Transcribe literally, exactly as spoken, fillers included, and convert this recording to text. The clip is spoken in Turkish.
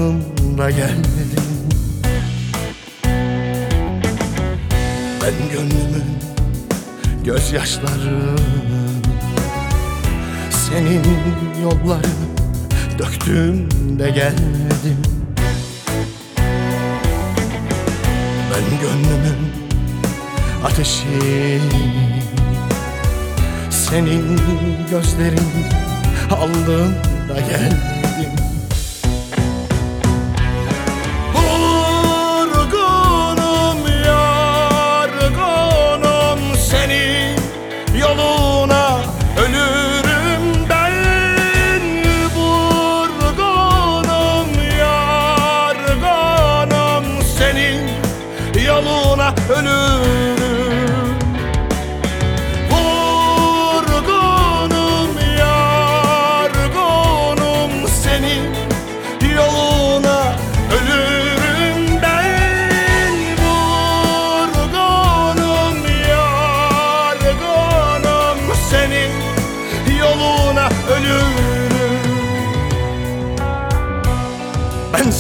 aldığımda geldim. Ben gönlümün gözyaşları, senin yolları döktüğümde geldim. Ben gönlümün ateşi, senin gözlerin aldığımda geldim. Vurgunum, yorgunum, senin yoluna ölürüm ben. Vurgunum, yorgunum, senin yoluna ölürüm. Vurgunum, yorgunum, senin yoluna ölürüm ben. Vurgunum, yorgunum, senin yoluna ölürüm. Ben